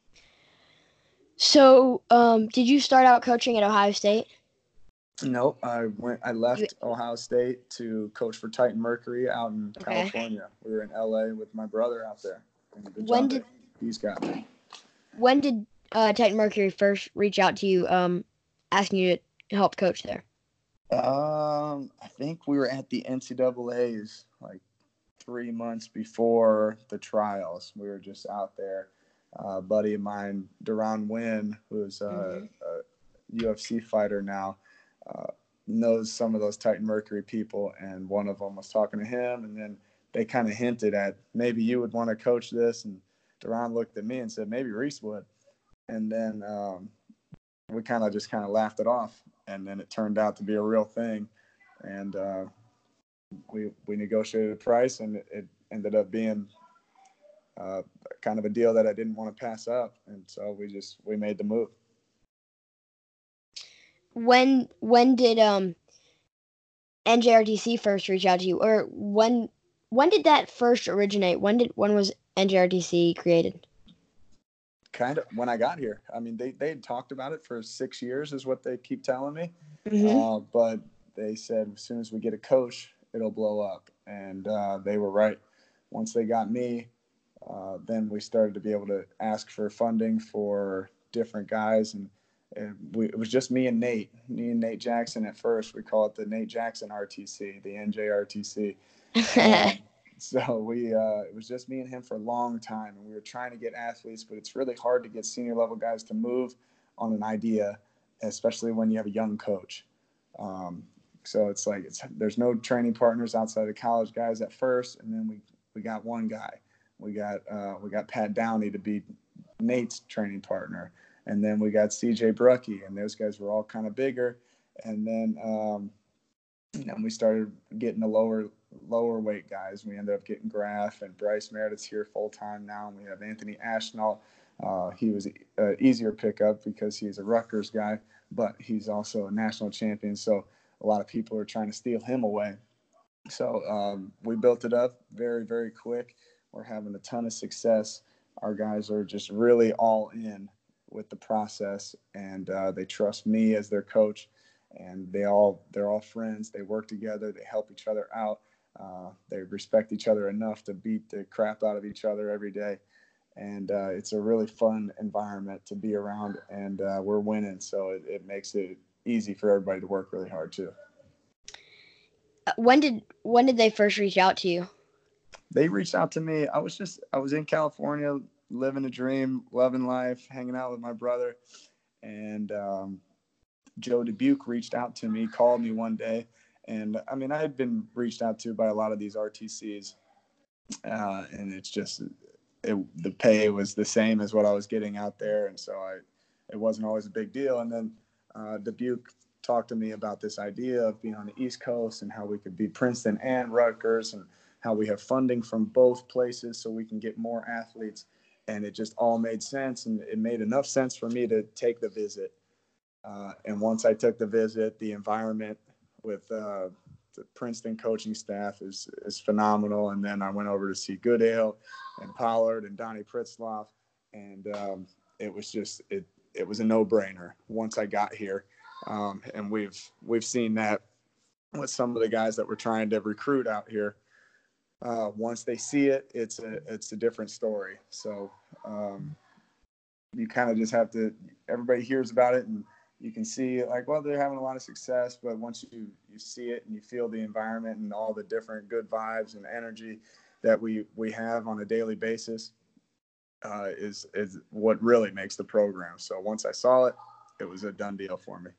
So, did you start out coaching at Ohio State? Nope. I left Ohio State to coach for Titan Mercury out in California. We were in LA with my brother out there. And he's got me. When did Titan Mercury first reach out to you, asking you to help coach there? I think we were at the NCAA's like 3 months before the trials. We were just out there. A buddy of mine, Deron Wynn, who's a UFC fighter now, knows some of those Titan Mercury people, and one of them was talking to him, and then they kind of hinted at maybe you would want to coach this, and Deron looked at me and said maybe Reese would, and then we kind of laughed it off, and then it turned out to be a real thing, and we negotiated a price, and it ended up being kind of a deal that I didn't want to pass up, and so we made the move. When did NJRTC first reach out to you, or when did that first originate? When was NJRTC created? Kind of when I got here. I mean, they had talked about it for 6 years, is what they keep telling me. Mm-hmm. But they said as soon as we get a coach, it'll blow up, and they were right. Once they got me, then we started to be able to ask for funding for different guys, and it was just me and Nate Jackson at first. We call it the Nate Jackson RTC, the NJRTC. So it was just me and him for a long time, and we were trying to get athletes, but it's really hard to get senior level guys to move on an idea, especially when you have a young coach. So it's like there's no training partners outside of college guys at first, and then we got one guy. We got Pat Downey to be Nate's training partner, and then we got CJ Brucky, and those guys were all kind of bigger, and then we started getting the lower weight guys. We ended up getting Graf, and Bryce Meredith's here full time now, and we have Anthony Ashnall. He was an easier pickup because he's a Rutgers guy, but he's also a national champion, so a lot of people are trying to steal him away. So we built it up very, very quick. We're having a ton of success. Our guys are just really all in with the process, and they trust me as their coach, and they're all friends. They work together. They help each other out. They respect each other enough to beat the crap out of each other every day. And it's a really fun environment to be around, and we're winning. So it makes it easy for everybody to work really hard too. When did they first reach out to you? They reached out to me. I was in California, living a dream, loving life, hanging out with my brother, and Joe Dubuque reached out to me, called me one day, and I mean I had been reached out to by a lot of these RTCs, and it's just the pay was the same as what I was getting out there, and so it wasn't always a big deal. And then Dubuque talked to me about this idea of being on the East Coast and how we could be Princeton and Rutgers, and how we have funding from both places so we can get more athletes. And it just all made sense, and it made enough sense for me to take the visit. And once I took the visit, the environment with the Princeton coaching staff is phenomenal. And then I went over to see Goodale and Pollard and Donnie Pritzloff, and it was a no-brainer once I got here. And we've seen that with some of the guys that we're trying to recruit out here. Once they see it, it's a different story. So you kind of just have to. Everybody hears about it, and you can see like, well, they're having a lot of success. But once you see it and you feel the environment and all the different good vibes and energy that we have on a daily basis, is what really makes the program. So once I saw it, it was a done deal for me.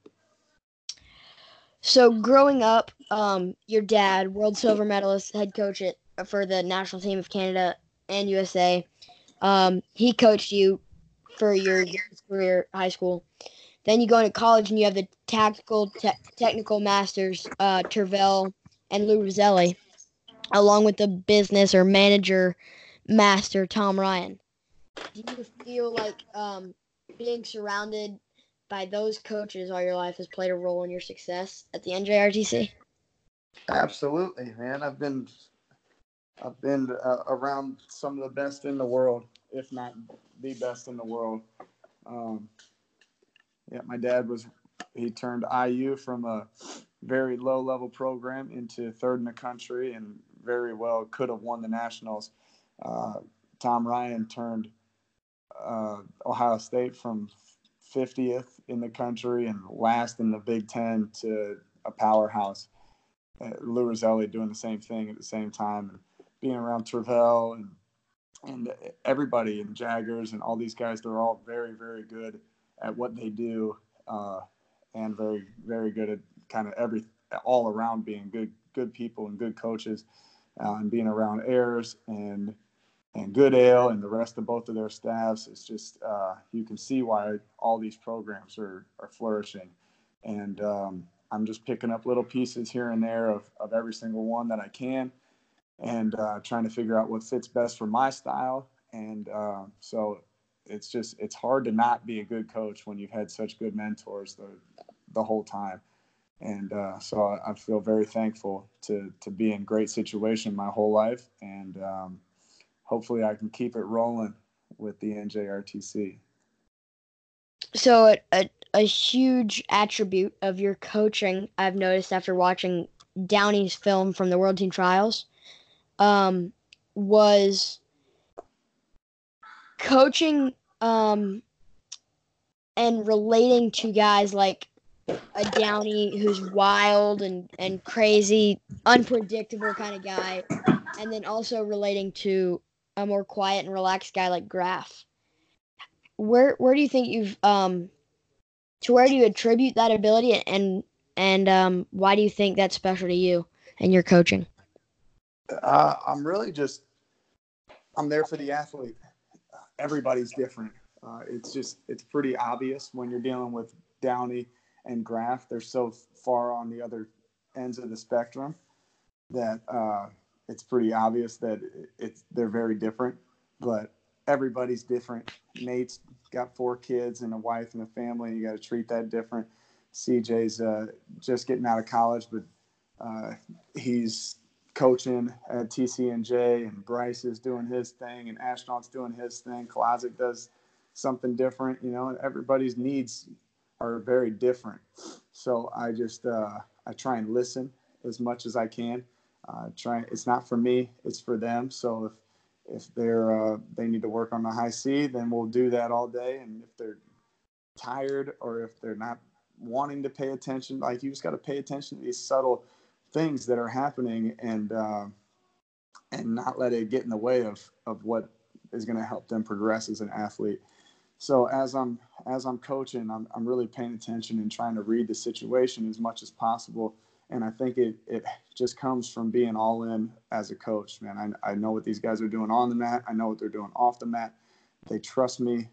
So growing up, your dad, world silver medalist, head coach for the national team of Canada and USA, he coached you for your career, high school. Then you go into college and you have the technical masters, Tervel and Lou Roselli, along with the business or manager master, Tom Ryan. Do you feel like being surrounded by those coaches all your life has played a role in your success at the NJRTC? Absolutely, man. I've been around some of the best in the world, if not the best in the world. Um, yeah, my dad he turned IU from a very low level program into third in the country and very well could have won the nationals. Tom Ryan turned Ohio State from 50th in the country and last in the Big Ten to a powerhouse. Lou Roselli doing the same thing at the same time, and being around Tervel and everybody and Jaggers and all these guys. They're all very, very good at what they do, and very, very good at kind of all around being good people and good coaches, and being around Ayers and Goodale and the rest of both of their staffs. It's just you can see why all these programs are flourishing, and I'm just picking up little pieces here and there of every single one that I can, and trying to figure out what fits best for my style. And so it's hard to not be a good coach when you've had such good mentors the whole time. And so I feel very thankful to be in great situation my whole life, and hopefully I can keep it rolling with the NJRTC. So a huge attribute of your coaching, I've noticed after watching Downey's film from the World Team Trials, was coaching and relating to guys like a Downey who's wild and crazy, unpredictable kind of guy, and then also relating to a more quiet and relaxed guy like Graf. Where do you think you've to where do you attribute that ability, and why do you think that's special to you and your coaching? I'm there for the athlete. Everybody's different. It's pretty obvious when you're dealing with Downey and Graf. They're so far on the other ends of the spectrum that it's pretty obvious that they're very different. But everybody's different. Nate's got 4 kids and a wife and a family. You got to treat that different. CJ's just getting out of college, but he's coaching at TCNJ, and Bryce is doing his thing, and Astronaut's doing his thing. Klozik does something different, and everybody's needs are very different. So I just I try and listen as much as I can. It's not for me, it's for them. So if they need to work on the high C, then we'll do that all day. And if they're tired or if they're not wanting to pay attention, like, you just got to pay attention to these subtle things that are happening, and not let it get in the way of what is going to help them progress as an athlete. So as I'm coaching, I'm really paying attention and trying to read the situation as much as possible. And I think it just comes from being all in as a coach, man. I know what these guys are doing on the mat. I know what they're doing off the mat. They trust me.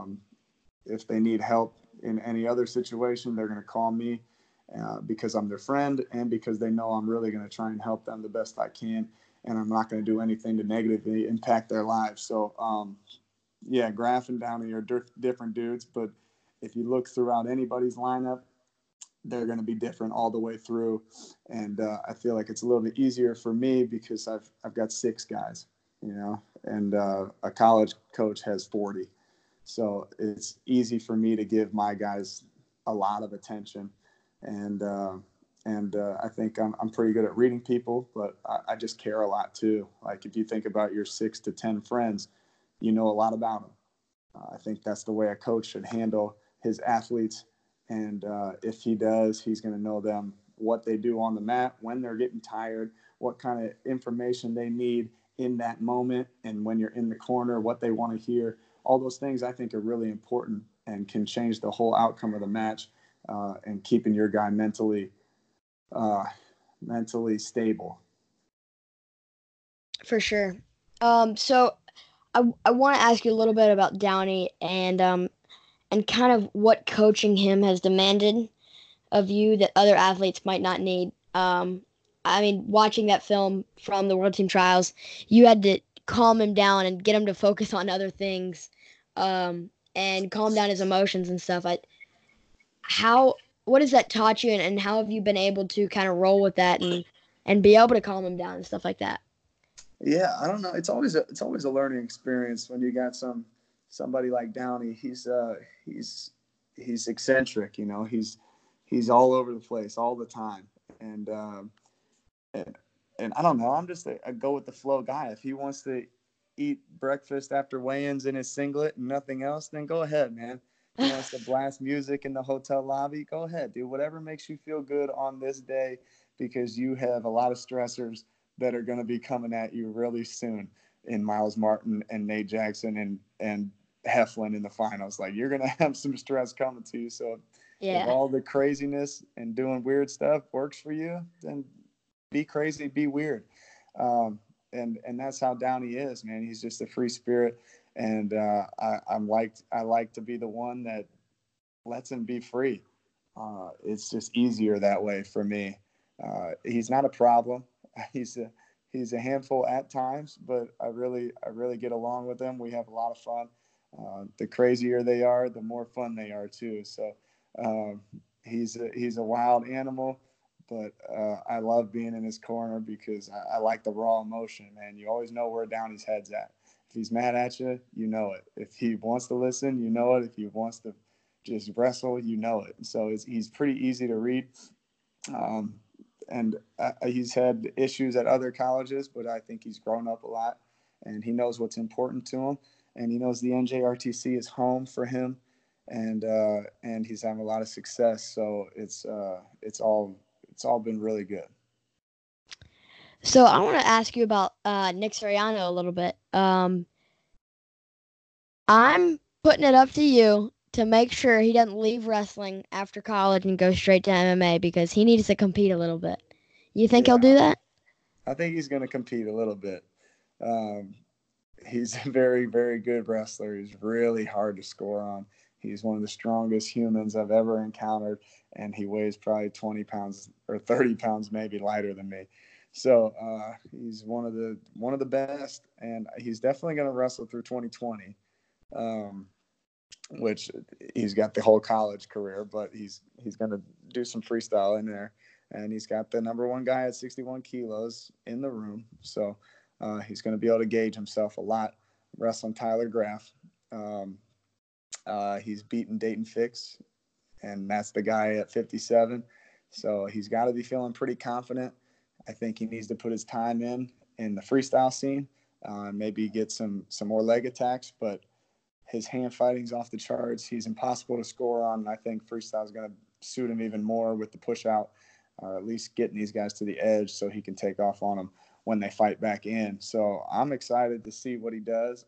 If they need help in any other situation, they're going to call me because I'm their friend, and because they know I'm really going to try and help them the best I can. And I'm not going to do anything to negatively impact their lives. So, yeah, Graf and Downey are different dudes, but if you look throughout anybody's lineup, they're going to be different all the way through. And I feel like it's a little bit easier for me because I've got 6 guys, and a college coach has 40. So it's easy for me to give my guys a lot of attention. And I think I'm pretty good at reading people, but I just care a lot too. Like, if you think about your 6 to 10 friends, you know a lot about them. I think that's the way a coach should handle his athletes. And if he does, he's going to know them, what they do on the mat, when they're getting tired, what kind of information they need in that moment, and when you're in the corner, what they want to hear. All those things I think are really important and can change the whole outcome of the match, and keeping your guy mentally stable. For sure. So I want to ask you a little bit about Downey, and and kind of what coaching him has demanded of you that other athletes might not need. I mean, watching that film from the World Team Trials, you had to calm him down and get him to focus on other things, and calm down his emotions and stuff. How what has that taught you, and how have you been able to kind of roll with that and be able to calm him down and stuff like that? Yeah, I don't know. It's always a learning experience when you got somebody like Downey. He's eccentric. He's all over the place all the time, and and I don't know. I'm just a go with the flow guy. If he wants to eat breakfast after weigh-ins in his singlet and nothing else, then go ahead, man. If he wants to blast music in the hotel lobby, go ahead, do whatever makes you feel good on this day, because you have a lot of stressors that are going to be coming at you really soon in Miles Martin and Nate Jackson and Heflin in the finals. Like, you're going to have some stress coming to you. So if Yeah. all the craziness and doing weird stuff works for you, then be crazy, be weird. And that's how Downey is, man. He's just a free spirit, and I like to be the one that lets him be free. It's just easier that way for me. He's not a problem. He's a he's a handful at times, but I really get along with him. We have a lot of fun. The crazier they are, the more fun they are too. So um, he's a wild animal, but I love being in his corner because I like the raw emotion, man. You always know where Downey's head's at. If he's mad at you, you know it. If he wants to listen, you know it. If he wants to just wrestle, you know it. So he's pretty easy to read. Um, and he's had issues at other colleges, but I think he's grown up a lot, and he knows what's important to him, and he knows the NJRTC is home for him, and he's having a lot of success. So it's all been really good. So I want to ask you about Nick Soriano a little bit. I'm putting it up to you to make sure he doesn't leave wrestling after college and go straight to MMA because he needs to compete a little bit. You think he'll Yeah, do that? I think he's going to compete a little bit. Um, he's a very, very good wrestler. He's really hard to score on. He's one of the strongest humans I've ever encountered, and he weighs probably 20 pounds or 30 pounds, maybe lighter than me. So he's one of the best, and he's definitely going to wrestle through 2020, um, which he's got the whole college career, but he's going to do some freestyle in there, and he's got the number one guy at 61 kilos in the room. So he's going to be able to gauge himself a lot wrestling Tyler Graff. Um, he's beaten Dayton Fix, and that's the guy at 57. So he's got to be feeling pretty confident. I think he needs to put his time in the freestyle scene, maybe get some more leg attacks, but his hand fighting's off the charts. He's impossible to score on, and I think freestyle is going to suit him even more with the push out, or at least getting these guys to the edge so he can take off on them when they fight back in. So I'm excited to see what he does.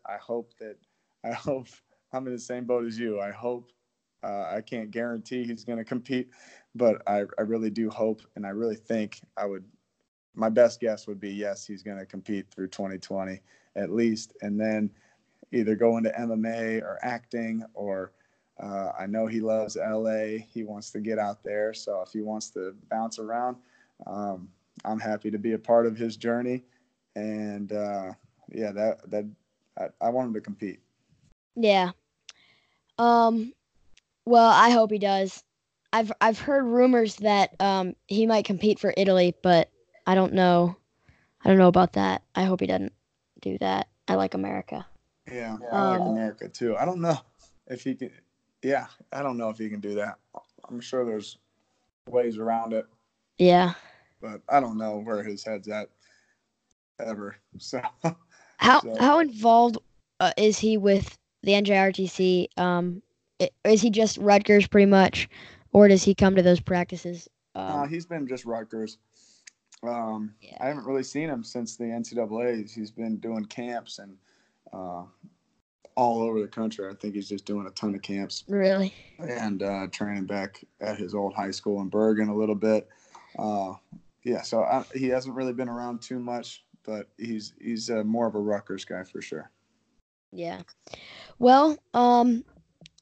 I hope I'm in the same boat as you. I hope I can't guarantee he's going to compete, but I really do hope, and I really think I would. My best guess would be yes, he's going to compete through 2020 at least, and then either go into MMA or acting, or I know he loves LA. He wants to get out there. So if he wants to bounce around, um, I'm happy to be a part of his journey. And yeah, I want him to compete. Yeah. Um. Well, I hope he does. I've heard rumors that he might compete for Italy, but I don't know. I don't know about that. I hope he doesn't do that. I like America. Yeah, I like Um. America too. I don't know if he can. Yeah, I don't know if he can do that. I'm sure there's ways around it, Yeah. but I don't know where his head's at ever. So, so How involved is he with the NJRTC? Is he just Rutgers pretty much, or does he come to those practices? he's been just Rutgers. I Yeah. haven't really seen him since the NCAA's. He's been doing camps and uh, all over the country. I think he's just doing a ton of camps Really? and training back at his old high school in Bergen a little bit. Uh, yeah, so he hasn't really been around too much, but he's more of a Rutgers guy for sure. Yeah. Well,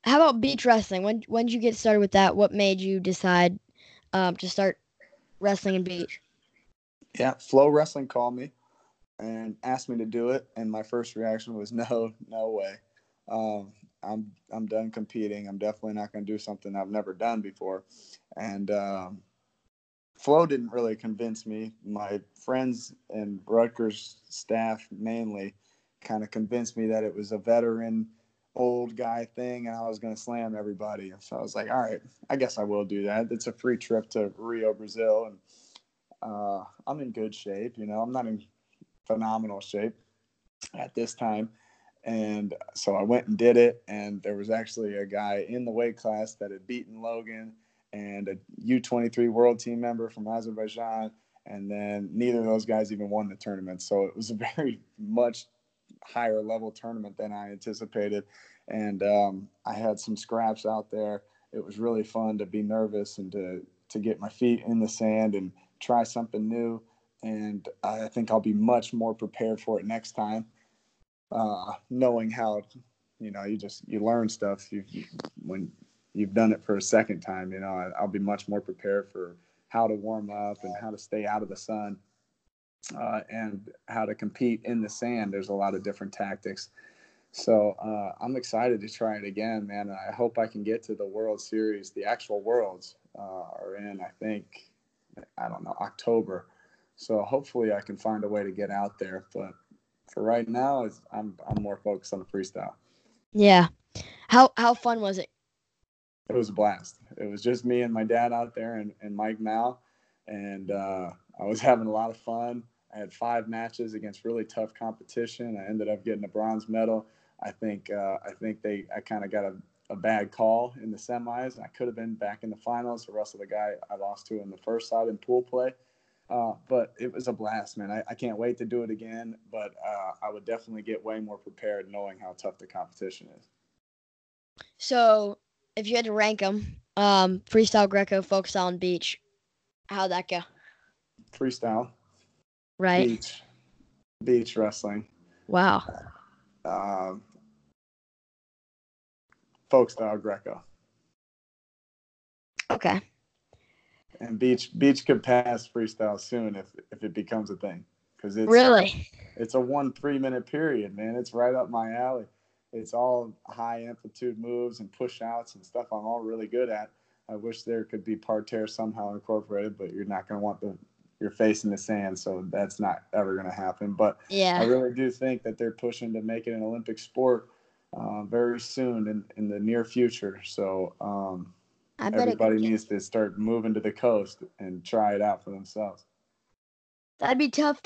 how about beach wrestling? When did you get started with that? What made you decide to start wrestling in beach? Yeah, Flow Wrestling called me and asked me to do it, and my first reaction was no, no way. I'm done competing. I'm definitely not going to do something I've never done before, and Flow didn't really convince me. My friends and Rutgers staff mainly kind of convinced me that it was a veteran old guy thing and I was going to slam everybody. So I was like, all right, I guess I will do that. It's a free trip to Rio, Brazil, and I'm in good shape. I'm not in phenomenal shape at this time. And so I went and did it. And there was actually a guy in the weight class that had beaten Logan and a U23 world team member from Azerbaijan. And then neither of those guys even won the tournament. So it was a very much higher level tournament than I anticipated. And I had some scraps out there. It was really fun to be nervous and to get my feet in the sand and try something new. And I think I'll be much more prepared for it next time, knowing how, you learn stuff when you've done it for a second time. I'll be much more prepared for how to warm up and how to stay out of the sun, and how to compete in the sand. There's a lot of different tactics. So I'm excited to try it again, man. I hope I can get to the World Series. The actual Worlds are in, I think, I don't know, October. So hopefully I can find a way to get out there. But for right now, I'm more focused on the freestyle. Yeah. How fun was it? It was a blast. It was just me and my dad out there and Mike Mao, and I was having a lot of fun. I had 5 matches against really tough competition. I ended up getting a bronze medal. I kind of got a bad call in the semis. I could have been back in the finals. The rest of the guy I lost to in the first side in pool play. But it was a blast, man. I can't wait to do it again. But I would definitely get way more prepared knowing how tough the competition is. So, if you had to rank them, freestyle, Greco, folk style, and beach, how'd that go? Freestyle, Right. beach, beach wrestling, Wow. uh, folk style Greco, Okay. and beach could pass freestyle soon if it becomes a thing, because Really? it's a 1 3 minute period, man. It's right up my alley. It's all high amplitude moves and push outs and stuff I'm all really good at. I wish there could be parterre somehow incorporated, but you're not going to want your face in the sand, so that's not ever going to happen. But I Yeah. really do think that they're pushing to make it an Olympic sport very soon in the near future. So I bet it could everybody get. needs to start moving to the coast and try it out for themselves. That'd be tough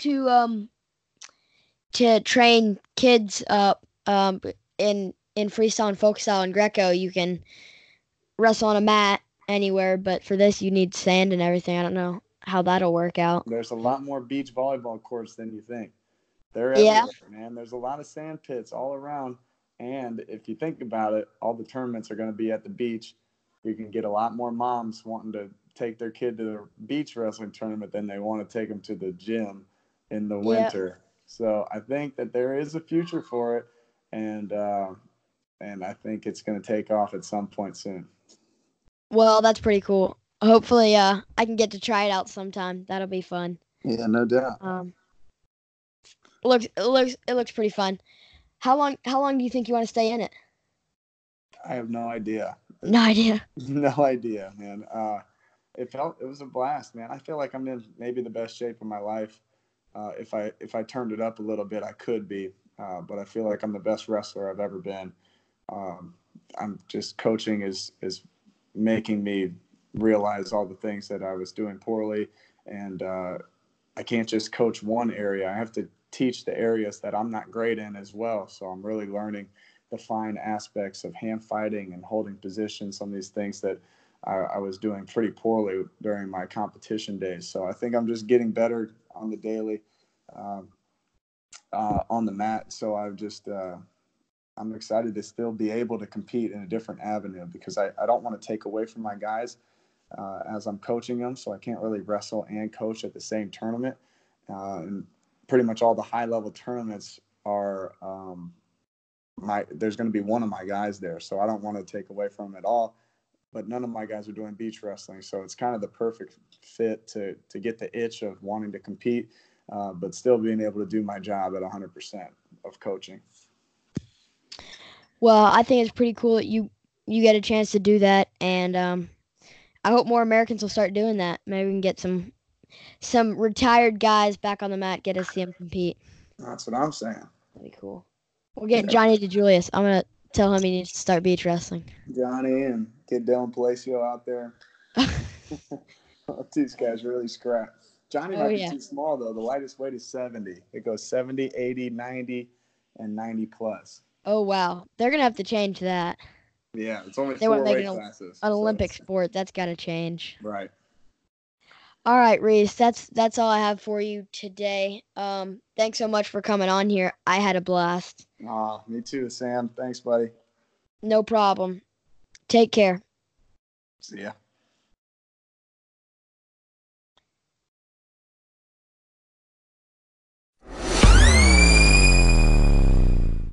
to train kids up in freestyle and folk style and Greco. You can wrestle on a mat anywhere, but for this you need sand and everything. I don't know how that'll work out. There's a lot more beach volleyball courts than you think. They're Yeah. everywhere, man. There's a lot of sand pits all around. And if you think about it, all the tournaments are going to be at the beach. You can get a lot more moms wanting to take their kid to the beach wrestling tournament than they want to take them to the gym in the Yeah. winter. So I think that there is a future for it, and I think it's going to take off at some point soon. Well, that's pretty cool. Hopefully, I can get to try it out sometime. That'll be fun. Yeah, no doubt. Um, it looks pretty fun. How long do you think you want to stay in it? I have no idea. No idea. No idea, man. It was a blast, man. I feel like I'm in maybe the best shape of my life. If I turned it up a little bit, I could be. But I feel like I'm the best wrestler I've ever been. Um, I'm just coaching is making me realize all the things that I was doing poorly, and I can't just coach one area. I have to teach the areas that I'm not great in as well. So I'm really learning the fine aspects of hand fighting and holding position, some of these things that I was doing pretty poorly during my competition days. So I think I'm just getting better on the daily, um, on the mat. So I'm excited to still be able to compete in a different avenue because I don't want to take away from my guys as I'm coaching them. So I can't really wrestle and coach at the same tournament. And pretty much all the high level tournaments are there's going to be one of my guys there, so I don't want to take away from him at all. But none of my guys are doing beach wrestling, so it's kind of the perfect fit to get the itch of wanting to compete, but still being able to do my job at 100% of coaching. Well, I think it's pretty cool that you get a chance to do that, and I hope more Americans will start doing that. Maybe we can get some retired guys back on the mat, get to see them compete. That's what I'm saying. That'd be cool. We're getting Johnny DeJulius. I'm gonna tell him he needs to start beach wrestling. Johnny and get Dylan Palacio out there. These guys really scrap. Johnny might be too small, though. The lightest weight is 70. It goes 70, 80, 90, and 90 plus. Oh, wow. They're going to have to change that. Yeah, it's only 4 weight classes. An Olympic sport. That's got to change. Right. All right, Reese. That's all I have for you today. Thanks so much for coming on here. I had a blast. Me too, Sam. Thanks, buddy. No problem. Take care. See ya.